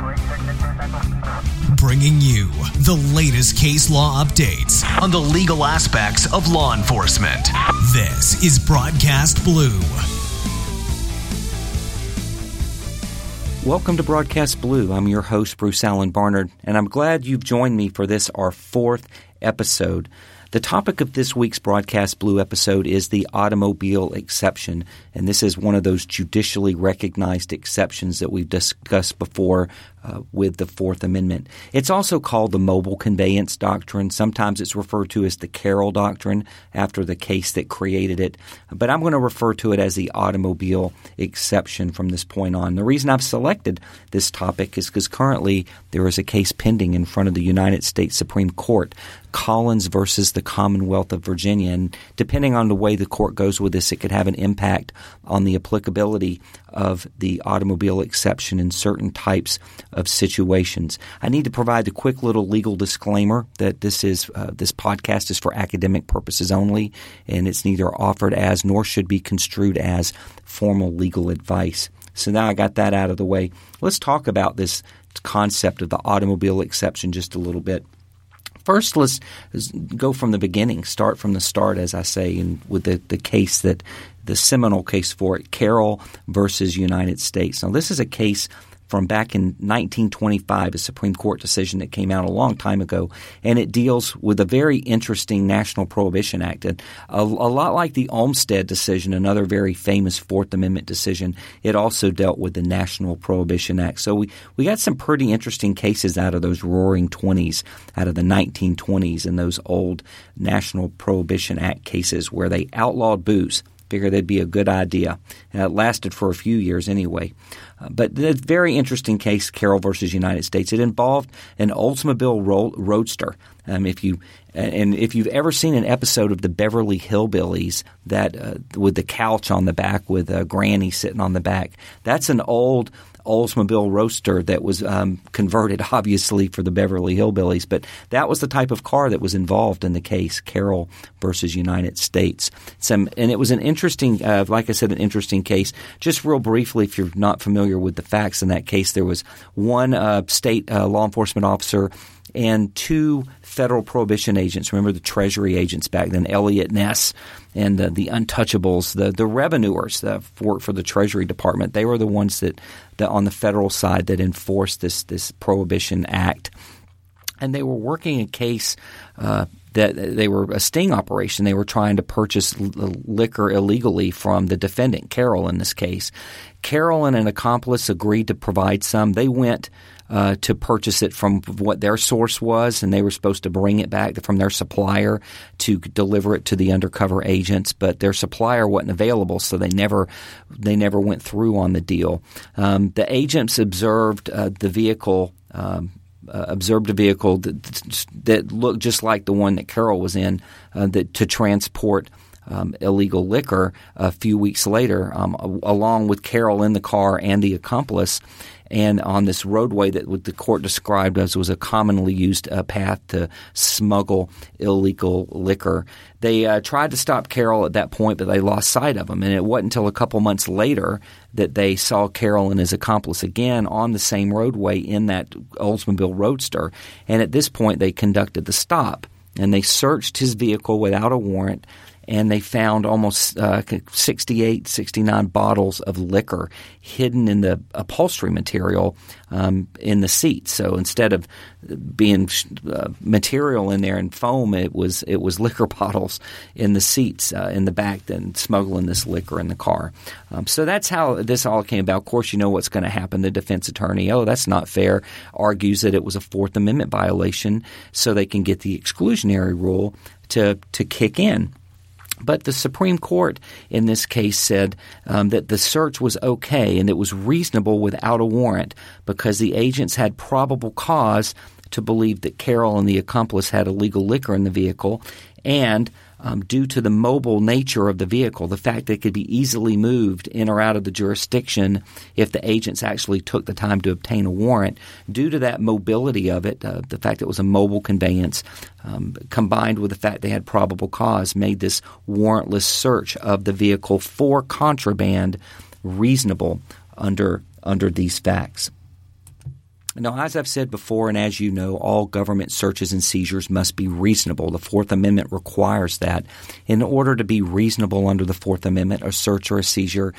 Bringing you the latest case law updates on the legal aspects of law enforcement. This is Broadcast Blue. Welcome to Broadcast Blue. I'm your host, Bruce Allen Barnard, and I'm glad you've joined me for this, our fourth episode. The topic of this week's Broadcast Blue episode is the automobile exception, and this is one of those judicially recognized exceptions that we've discussed before with the Fourth Amendment. It's also called the mobile conveyance doctrine. Sometimes it's referred to as the Carroll doctrine after the case that created it, but I'm going to refer to it as the automobile exception from this point on. The reason I've selected this topic is because currently there is a case pending in front of the United States Supreme Court, Collins versus the Commonwealth of Virginia, and depending on the way the court goes with this, it could have an impact on the applicability of the automobile exception in certain types of situations. I need to provide a quick little legal disclaimer that this podcast is for academic purposes only, and it's neither offered as nor should be construed as formal legal advice. So now I got that out of the way. Let's talk about this concept of the automobile exception just a little bit. First, let's go from the beginning, start from the start, as I say, and with the case that the seminal case for it, Carroll versus United States. Now, this is a case from back in 1925, a Supreme Court decision that came out a long time ago, and it deals with a very interesting National Prohibition Act. And a lot like the Olmstead decision, another very famous Fourth Amendment decision, it also dealt with the National Prohibition Act. So we got some pretty interesting cases out of those roaring 20s, out of the 1920s, and those old National Prohibition Act cases where they outlawed booze. Figured that'd be a good idea. And it lasted for a few years anyway. But the very interesting case, Carroll versus United States, it involved an Oldsmobile Roadster. If you've ever seen an episode of the Beverly Hillbillies that with the couch on the back with Granny sitting on the back, that's an old Oldsmobile Roadster that was converted, obviously, for the Beverly Hillbillies. But that was the type of car that was involved in the case, Carroll versus United States. And it was an interesting, like I said, an interesting case. Just real briefly, if you're not familiar with the facts in that case, there was one state law enforcement officer and two federal prohibition agents. Remember the Treasury agents back then, Elliot Ness and the Untouchables, the revenuers that worked for the Treasury Department. They were the ones that on the federal side that enforced this Prohibition Act. And they were working a case that they were a sting operation. They were trying to purchase liquor illegally from the defendant, Carroll in this case. Carroll and an accomplice agreed to provide some. They went to purchase it from what their source was, and they were supposed to bring it back from their supplier to deliver it to the undercover agents, but their supplier wasn't available, so they never went through on the deal. The agents observed the vehicle that looked just like the one that Carroll was in to transport illegal liquor a few weeks later, along with Carroll in the car and the accomplice, and on this roadway that what the court described as was a commonly used path to smuggle illegal liquor. They tried to stop Carroll at that point, but they lost sight of him. And it wasn't until a couple months later that they saw Carroll and his accomplice again on the same roadway in that Oldsmobile Roadster. And at this point, they conducted the stop, and they searched his vehicle without a warrant. And they found almost 68, 69 bottles of liquor hidden in the upholstery material in the seats. So instead of being material in there and foam, it was liquor bottles in the seats in the back, then smuggling this liquor in the car. So that's how this all came about. Of course, you know what's going to happen. The defense attorney, that's not fair, argues that it was a Fourth Amendment violation so they can get the exclusionary rule to kick in. But the Supreme Court in this case said that the search was okay and it was reasonable without a warrant because the agents had probable cause to believe that Carroll and the accomplice had illegal liquor in the vehicle, and due to the mobile nature of the vehicle, the fact that it could be easily moved in or out of the jurisdiction if the agents actually took the time to obtain a warrant, due to that mobility of it, the fact that it was a mobile conveyance, combined with the fact they had probable cause, made this warrantless search of the vehicle for contraband reasonable under these facts. Now, as I've said before, and as you know, all government searches and seizures must be reasonable. The Fourth Amendment requires that. In order to be reasonable under the Fourth Amendment, a search or a seizure,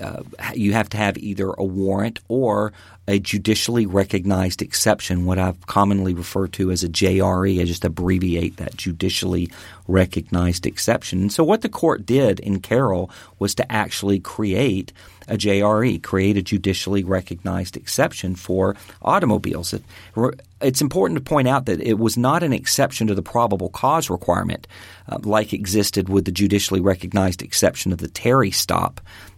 you have to have either a warrant or a judicially recognized exception, what I've commonly referred to as a JRE. I just abbreviate that, judicially recognized exception. And so what the court did in Carroll was to actually create a JRE, create a judicially recognized exception for automobiles. It's important to point out that it was not an exception to the probable cause requirement like existed with the judicially recognized exception of the Terry stop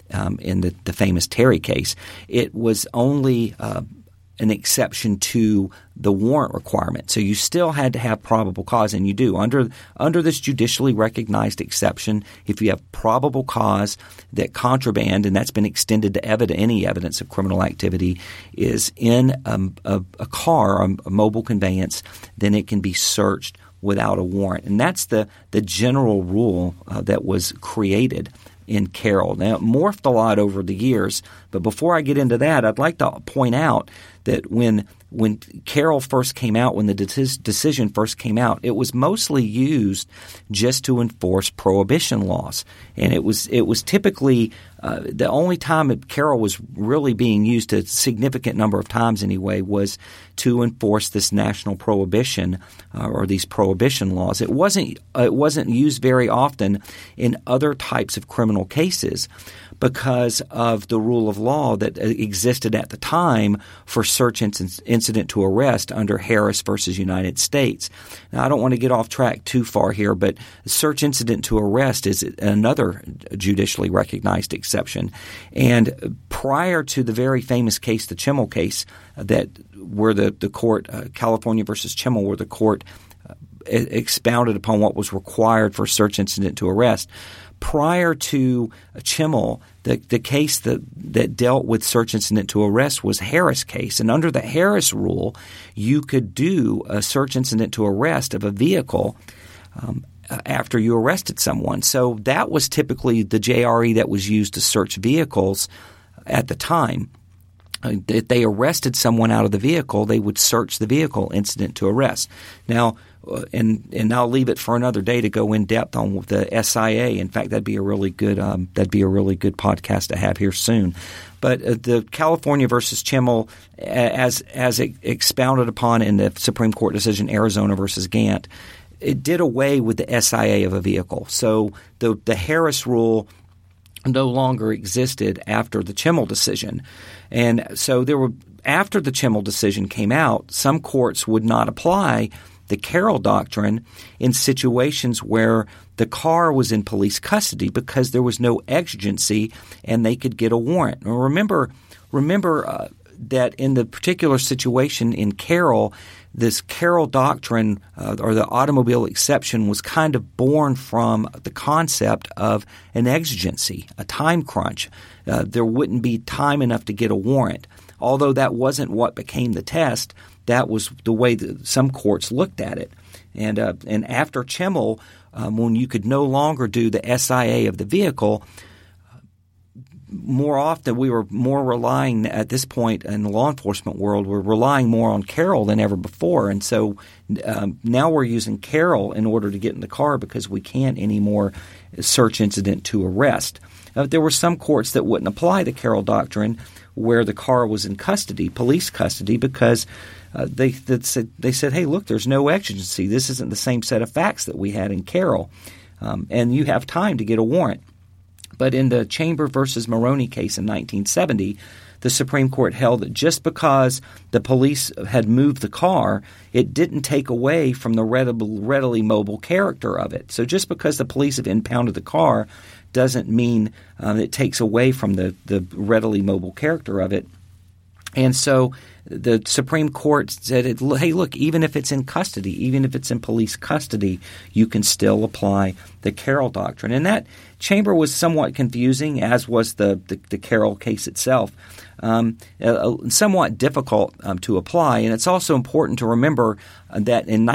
in the famous Terry case. It was only an exception to the warrant requirement. So you still had to have probable cause, and you do. Under this judicially recognized exception, if you have probable cause that contraband, and that's been extended to any evidence of criminal activity, is in a car, a mobile conveyance, then it can be searched without a warrant. And that's the general rule that was created in Carroll. Now, it morphed a lot over the years, but before I get into that, I'd like to point out that when Carroll first came out, when the decision first came out, it was mostly used just to enforce prohibition laws. And it was typically the only time Carroll was really being used, a significant number of times anyway, was to enforce this national prohibition or these prohibition laws. It wasn't used very often in other types of criminal cases because of the rule of law that existed at the time for search incident to arrest under Harris versus United States. Now, I don't want to get off track too far here, but search incident to arrest is another judicially recognized exception. And prior to the very famous case, the Chimmel case, where the court, California versus Chimmel, where the court expounded upon what was required for search incident to arrest, prior to Chimmel, the case that dealt with search incident to arrest was Harris case. And under the Harris rule, you could do a search incident to arrest of a vehicle after you arrested someone. So that was typically the JRE that was used to search vehicles at the time. If they arrested someone out of the vehicle, they would search the vehicle incident to arrest. Now, and I'll leave it for another day to go in depth on the SIA. In fact, that'd be a really good podcast to have here soon. But the California versus Chimmel, as it expounded upon in the Supreme Court decision Arizona versus Gantt, it did away with the SIA of a vehicle. So the Harris rule no longer existed after the Chimmel decision. And so after the Chimmel decision came out, some courts would not apply the Carroll doctrine in situations where the car was in police custody because there was no exigency and they could get a warrant. Now remember that in the particular situation in Carroll, this Carroll doctrine or the automobile exception was kind of born from the concept of an exigency, a time crunch. There wouldn't be time enough to get a warrant. Although that wasn't what became the test, that was the way that some courts looked at it. And after Chimmel, when you could no longer do the SIA of the vehicle, more often we were more relying at this point in the law enforcement world, we're relying more on Carroll than ever before. And so now we're using Carroll in order to get in the car because we can't anymore search incident to arrest. There were some courts that wouldn't apply the Carroll doctrine where the car was in custody, police custody, because they said, hey, look, there's no exigency. This isn't the same set of facts that we had in Carroll, and you have time to get a warrant. But in the Chamber versus Maroney case in 1970, the Supreme Court held that just because the police had moved the car, it didn't take away from the readily mobile character of it. So just because the police have impounded the car doesn't mean it takes away from the readily mobile character of it. And so the Supreme Court said, hey, look, even if it's in custody, even if it's in police custody, you can still apply the Carroll doctrine. And that Chamber was somewhat confusing, as was the Carroll case itself, somewhat difficult to apply. And it's also important to remember that in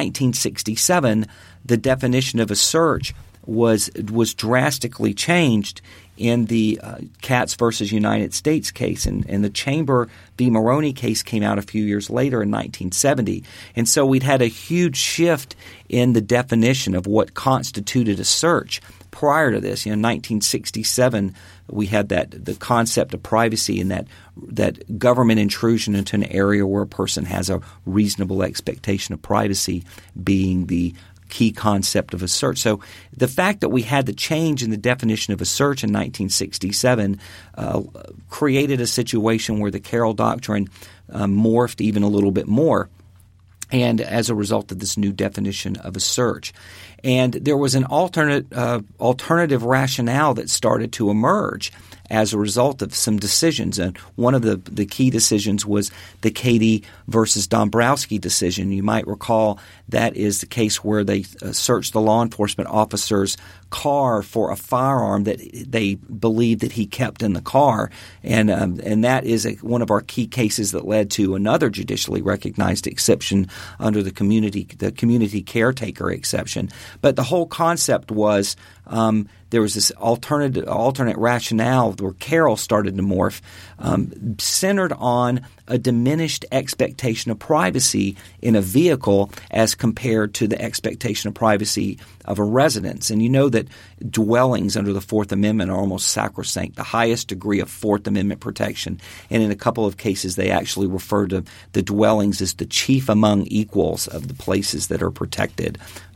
1967, the definition of a search was drastically changed in the Katz versus United States case. And the Chamber v. Maroney case came out a few years later in 1970. And so we'd had a huge shift in the definition of what constituted a search. Prior to this, in 1967, we had the concept of privacy and that government intrusion into an area where a person has a reasonable expectation of privacy being the key concept of a search. So the fact that we had the change in the definition of a search in 1967 created a situation where the Carroll Doctrine morphed even a little bit more, and as a result of this new definition of a search. And there was an alternative rationale that started to emerge as a result of some decisions. And one of the key decisions was the Cady versus Dombrowski decision. You might recall that is the case where they searched the law enforcement officer's car for a firearm that they believed that he kept in the car. And that is one of our key cases that led to another judicially recognized exception under the community caretaker exception. But the whole concept was there was this alternate rationale where Carroll started to morph, centered on a diminished expectation of privacy in a vehicle as compared to the expectation of privacy of a residence. And you know that dwellings under the Fourth Amendment are almost sacrosanct, the highest degree of Fourth Amendment protection. And in a couple of cases, they actually refer to the dwellings as the chief among equals of the places that are protected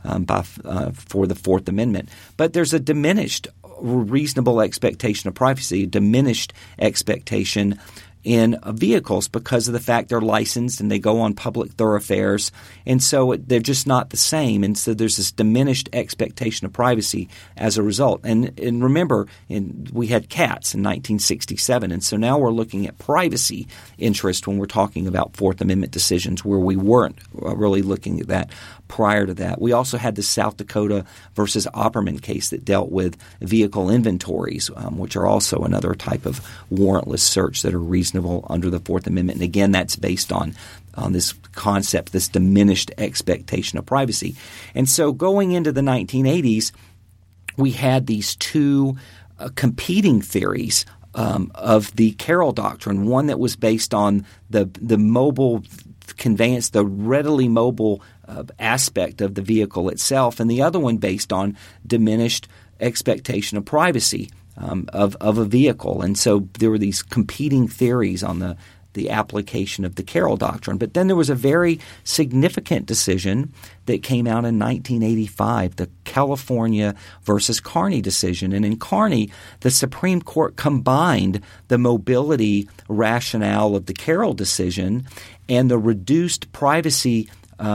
for the Fourth Amendment. But there's a diminished reasonable expectation of privacy, a diminished expectation in vehicles because of the fact they're licensed and they go on public thoroughfares, and so they're just not the same. And so there's this diminished expectation of privacy as a result. And remember, we had Katz in 1967, and so now we're looking at privacy interest when we're talking about Fourth Amendment decisions where we weren't really looking at that prior to that. We also had the South Dakota versus Opperman case that dealt with vehicle inventories, which are also another type of warrantless search that are reasonable under the Fourth Amendment. And again, that's based on this concept, this diminished expectation of privacy. And so going into the 1980s, we had these two competing theories of the Carroll Doctrine, one that was based on the mobile conveyance, the readily mobile aspect of the vehicle itself, and the other one based on diminished expectation of privacy of a vehicle. And so there were these competing theories on the application of the Carroll Doctrine. But then there was a very significant decision that came out in 1985, the California versus Carney decision. And in Carney, the Supreme Court combined the mobility rationale of the Carroll decision and the reduced privacy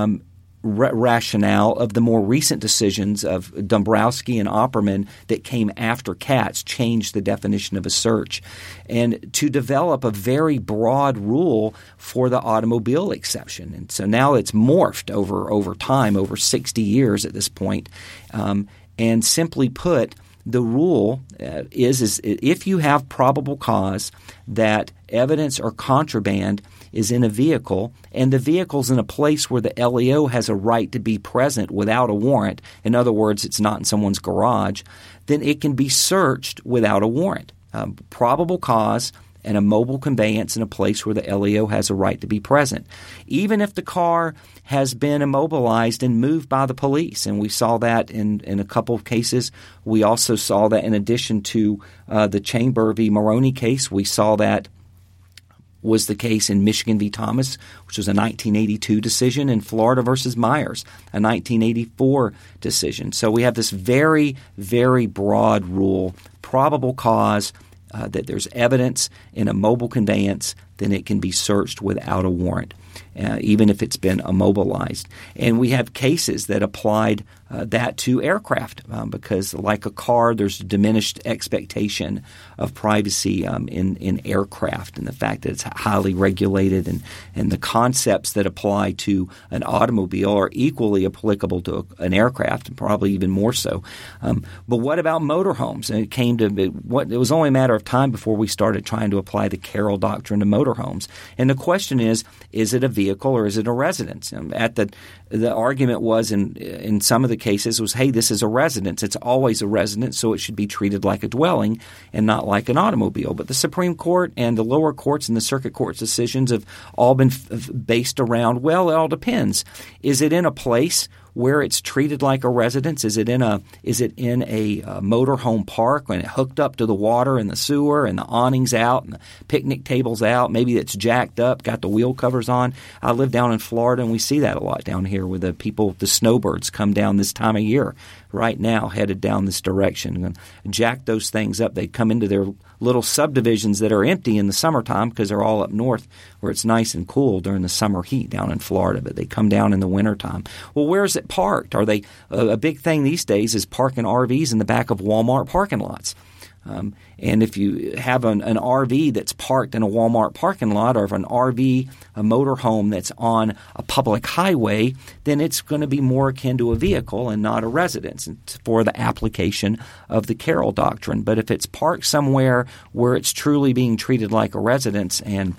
rationale of the more recent decisions of Dombrowski and Opperman that came after Katz, changed the definition of a search, and to develop a very broad rule for the automobile exception. And so now it's morphed over time, over 60 years at this point. And simply put, the rule is if you have probable cause that evidence or contraband is in a vehicle and the vehicle's in a place where the LEO has a right to be present without a warrant, in other words, it's not in someone's garage, then it can be searched without a warrant. Probable cause and a mobile conveyance in a place where the LEO has a right to be present, even if the car has been immobilized and moved by the police. And we saw that in a couple of cases. We also saw that in addition to the Chamber v. Maroney case, we saw that was the case in Michigan v. Thomas, which was a 1982 decision, and Florida versus Myers, a 1984 decision. So we have this very, very broad rule, probable cause, that there's evidence in a mobile conveyance, then it can be searched without a warrant, even if it's been immobilized. And we have cases that applied that to aircraft because, like a car, there's diminished expectation of privacy in aircraft, and the fact that it's highly regulated, and the concepts that apply to an automobile are equally applicable to an aircraft, and probably even more so. But what about motorhomes? And it was only a matter of time before we started trying to apply the Carroll Doctrine to motorhomes. motorhomes. And the question is it a vehicle or is it a residence? The argument was in some of the cases was, hey, this is a residence. It's always a residence, so it should be treated like a dwelling and not like an automobile. But the Supreme Court and the lower courts and the circuit court's decisions have all been based around, well, it all depends. Is it in a place where it's treated like a residence? Is it in a motorhome park when it hooked up to the water and the sewer and the awnings out and the picnic tables out? Maybe it's jacked up, got the wheel covers on. I live down in Florida, and we see that a lot down here where the snowbirds come down this time of year right now, headed down this direction, and jack those things up. They come into their little subdivisions that are empty in the summertime because they're all up north where it's nice and cool during the summer heat down in Florida, but they come down in the wintertime. Well, where's it parked? Are they a big thing these days is parking RVs in the back of Walmart parking lots. And if you have an RV that's parked in a Walmart parking lot, or if an RV, a motorhome that's on a public highway, then it's going to be more akin to a vehicle and not a residence for the application of the Carroll Doctrine. But if it's parked somewhere where it's truly being treated like a residence and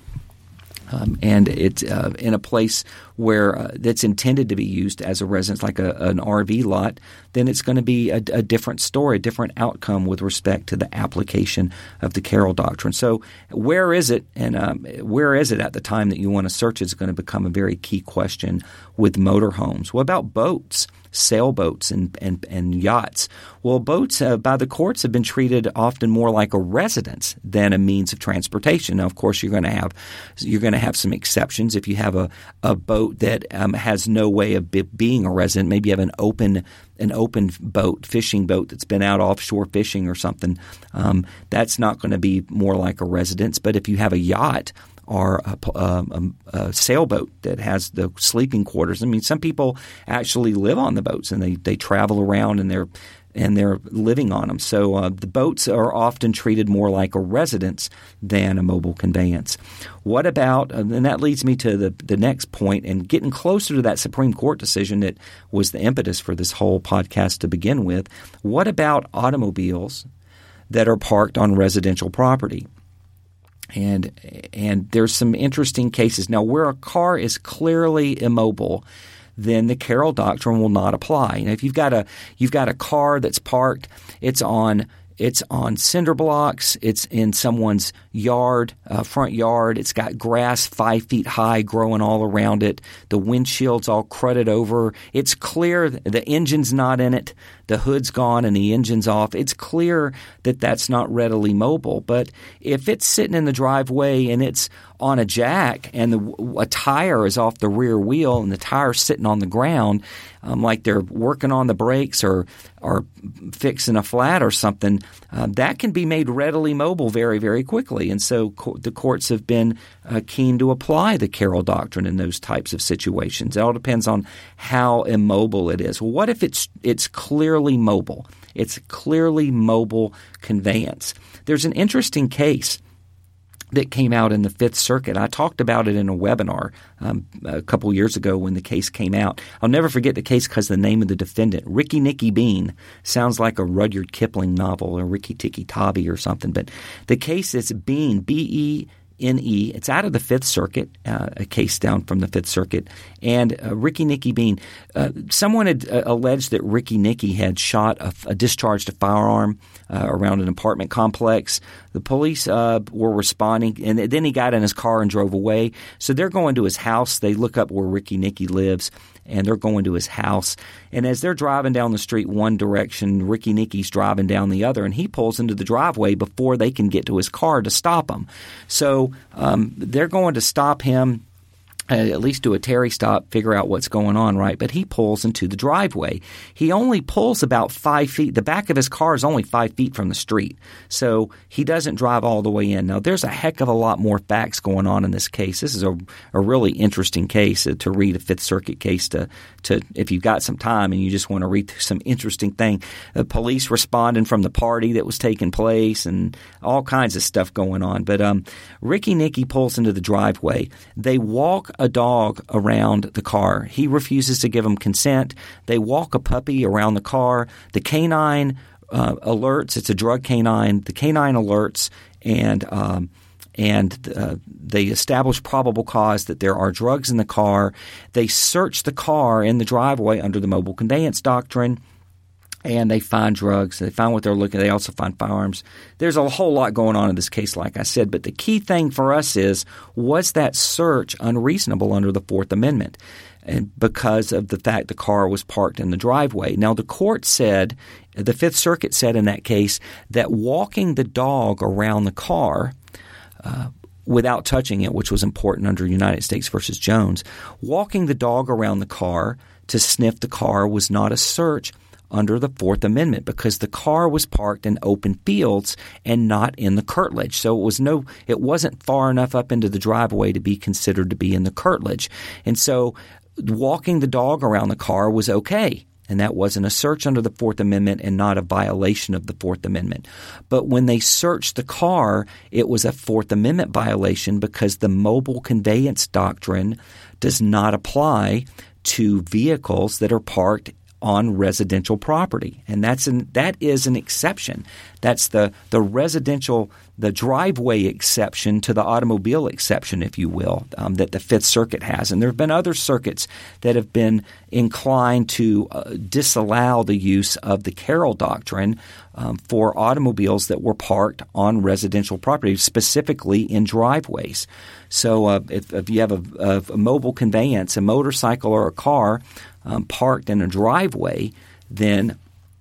it's in a place where that's intended to be used as a residence, like an RV lot, then it's going to be a different story, a different outcome with respect to the application of the Carroll Doctrine. So where is it, and where is it at the time that you want to search is going to become a very key question with motorhomes. What about boats? Sailboats and yachts. Well, boats by the courts have been treated often more like a residence than a means of transportation. Now, of course, you're going to have some exceptions. If you have a boat that has no way of being a resident, maybe you have an open boat, fishing boat that's been out offshore fishing or something. That's not going to be more like a residence. But if you have a yacht or a sailboat that has the sleeping quarters. I mean, some people actually live on the boats and they travel around and they're living on them. So the boats are often treated more like a residence than a mobile conveyance. What about, and that leads me to the next point and getting closer to that Supreme Court decision that was the impetus for this whole podcast to begin with. What about automobiles that are parked on residential property? And there's some interesting cases. Now, where a car is clearly immobile, then the Carroll Doctrine will not apply. And if you've got a car that's parked, it's on cinder blocks, it's in someone's yard, front yard, it's got grass 5 feet high growing all around it, the windshield's all crudted over, it's clear the engine's not in it, the hood's gone and the engine's off. It's clear that that's not readily mobile. But if it's sitting in the driveway and it's on a jack and a tire is off the rear wheel and the tire's sitting on the ground, like they're working on the brakes or fixing a flat or something, that can be made readily mobile very, very quickly. And so the courts have been keen to apply the Carroll Doctrine in those types of situations. It all depends on how immobile it is. Well, what if it's clearly mobile? It's a clearly mobile conveyance. There's an interesting case that came out in the Fifth Circuit. I talked about it in a webinar a couple years ago when the case came out. I'll never forget the case because the name of the defendant, Ricky Nicky Bean, sounds like a Rudyard Kipling novel or Ricky Tikki Tavi or something. But the case is Bean, B-E-N-E. It's out of the Fifth Circuit, a case down from the Fifth Circuit. And Ricky Nicky Bean, someone had alleged that Ricky Nicky had discharged a firearm around an apartment complex. The police were responding, and then he got in his car and drove away. So they're going to his house. They look up where Ricky Nicky lives, and they're going to his house. And as they're driving down the street one direction, Ricky Nicky's driving down the other, and he pulls into the driveway before they can get to his car to stop him. So they're going to stop him, at least do a Terry stop, figure out what's going on, right? But he pulls into the driveway. He only pulls about 5 feet. The back of his car is only 5 feet from the street. So he doesn't drive all the way in. Now, there's a heck of a lot more facts going on in this case. This is a really interesting case to read, a Fifth Circuit case to if you've got some time and you just want to read some interesting thing. The police responding from the party that was taking place and all kinds of stuff going on. But Ricky Nicky pulls into the driveway. They walk a dog around the car. He refuses to give them consent. They walk a puppy around the car. The canine alerts. It's a drug canine. The canine alerts, and and they establish probable cause that there are drugs in the car. They search the car in the driveway under the mobile conveyance doctrine, and they find drugs. They find what they're looking at. They also find firearms. There's a whole lot going on in this case, like I said. But the key thing for us is, was that search unreasonable under the Fourth Amendment? And because of the fact the car was parked in the driveway. Now, the court said, the Fifth Circuit said in that case, that walking the dog around the car without touching it, which was important under United States versus Jones, walking the dog around the car to sniff the car was not a search under the Fourth Amendment, because the car was parked in open fields and not in the curtilage. So it wasn't far enough up into the driveway to be considered to be in the curtilage. And so walking the dog around the car was okay. And that wasn't a search under the Fourth Amendment and not a violation of the Fourth Amendment. But when they searched the car, it was a Fourth Amendment violation, because the mobile conveyance doctrine does not apply to vehicles that are parked on residential property. And that is an exception. That's the driveway exception to the automobile exception, if you will, that the Fifth Circuit has. And there have been other circuits that have been inclined to disallow the use of the Carroll Doctrine for automobiles that were parked on residential property, specifically in driveways. So if you have a mobile conveyance, a motorcycle or a car parked in a driveway, then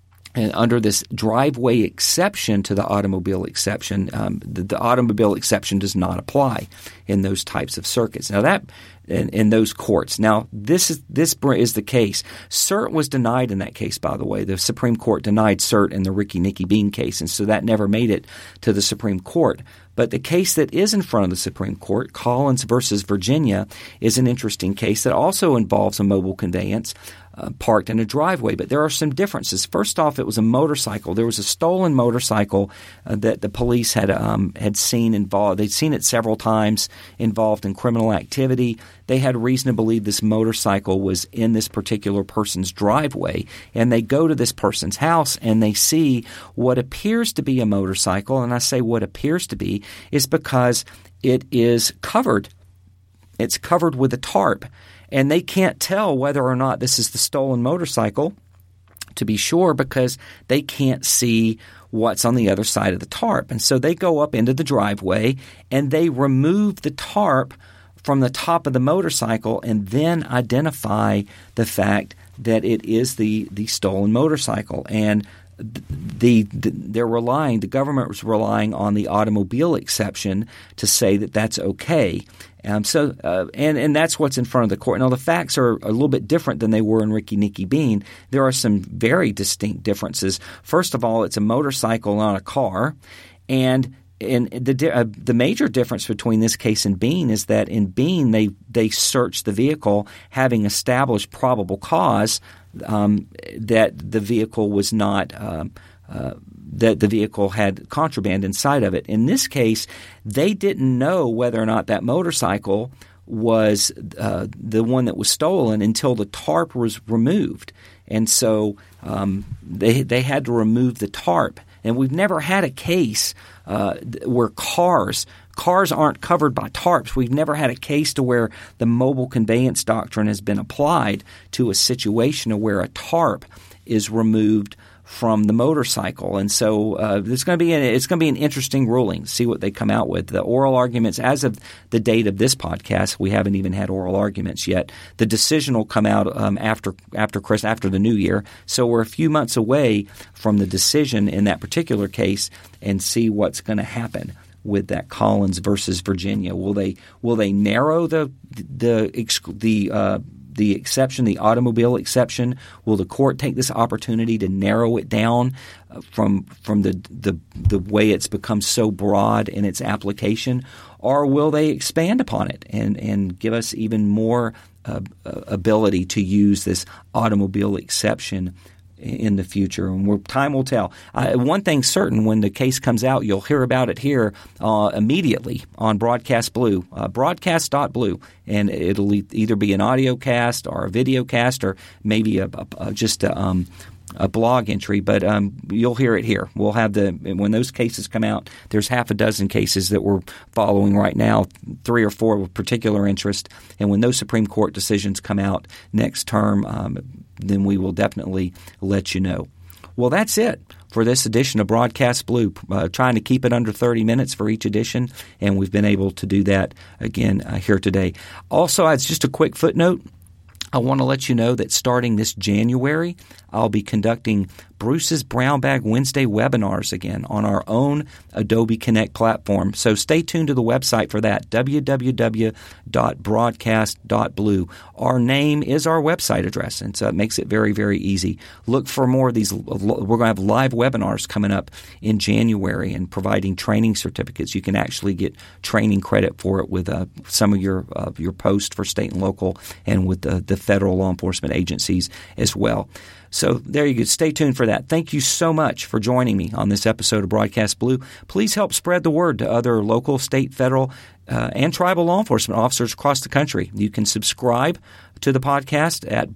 under this driveway exception to the automobile exception, the automobile exception does not apply in those types of circuits. Now that in those courts. Now this is the case. Cert was denied in that case, by the way. The Supreme Court denied cert in the Ricky Nicky Bean case, and so that never made it to the Supreme Court. But the case that is in front of the Supreme Court, Collins versus Virginia, is an interesting case that also involves a mobile conveyance parked in a driveway. But there are some differences. First off, it was a motorcycle. There was a stolen motorcycle that the police had seen involved. They'd seen it several times involved in criminal activity. They had reason to believe this motorcycle was in this particular person's driveway. And they go to this person's house and they see what appears to be a motorcycle. And I say what appears to be is because it is covered. It's covered with a tarp. And they can't tell whether or not this is the stolen motorcycle, to be sure, because they can't see what's on the other side of the tarp. And so they go up into the driveway and they remove the tarp from the top of the motorcycle and then identify the fact that it is the stolen motorcycle. And the government was relying on the automobile exception to say that that's okay. And that's what's in front of the court. Now, the facts are a little bit different than they were in Ricky Nicky Bean. There are some very distinct differences. First of all, it's a motorcycle, not a car. And the major difference between this case and Bean is that in Bean, they searched the vehicle having established probable cause that the vehicle was not that the vehicle had contraband inside of it. In this case, they didn't know whether or not that motorcycle was the one that was stolen until the tarp was removed. And so they had to remove the tarp. And we've never had a case where cars aren't covered by tarps. We've never had a case to where the mobile conveyance doctrine has been applied to a situation where a tarp is removed from the motorcycle. And so it's going to be an interesting ruling. See what they come out with. The oral arguments, as of the date of this podcast, we haven't even had oral arguments yet. The decision will come out after the new year. So we're a few months away from the decision in that particular case, and see what's going to happen with that Collins versus Virginia. Will they narrow the exception, the automobile exception? Will the court take this opportunity to narrow it down from the way it's become so broad in its application, or will they expand upon it and give us even more ability to use this automobile exception in the future? And time will tell. One thing's certain: when the case comes out, you'll hear about it here immediately on Broadcast Blue, broadcast.blue, and it'll either be an audio cast or a video cast, or maybe just a blog entry, but you'll hear it here. We'll have when those cases come out, there's half a dozen cases that we're following right now, 3 or 4 with particular interest. And when those Supreme Court decisions come out next term, then we will definitely let you know. Well, that's it for this edition of Broadcast Blue, trying to keep it under 30 minutes for each edition, and we've been able to do that again here today. Also, it's just a quick footnote. I want to let you know that starting this January, I'll be conducting Bruce's Brown Bag Wednesday webinars again on our own Adobe Connect platform. So stay tuned to the website for that, www.broadcast.blue. Our name is our website address, and so it makes it very, very easy. Look for more of these. We're going to have live webinars coming up in January and providing training certificates. You can actually get training credit for it with some of your posts for state and local and with the federal law enforcement agencies as well. So there you go. Stay tuned for that. Thank you so much for joining me on this episode of Broadcast Blue. Please help spread the word to other local, state, federal, and tribal law enforcement officers across the country. You can subscribe to the podcast at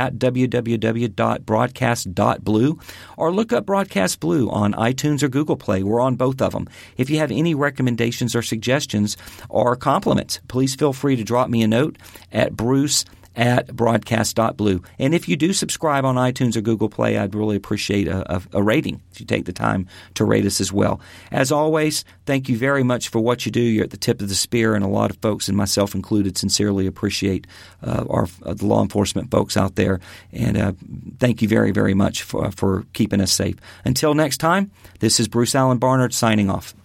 www.broadcast.blue or look up Broadcast Blue on iTunes or Google Play. We're on both of them. If you have any recommendations or suggestions or compliments, please feel free to drop me a note at bruce@broadcast.blue. And if you do subscribe on iTunes or Google Play, I'd really appreciate a rating if you take the time to rate us as well. As always, thank you very much for what you do. You're at the tip of the spear, and a lot of folks, and myself included, sincerely appreciate the law enforcement folks out there. And thank you very, very much for keeping us safe. Until next time, this is Bruce Allen Barnard signing off.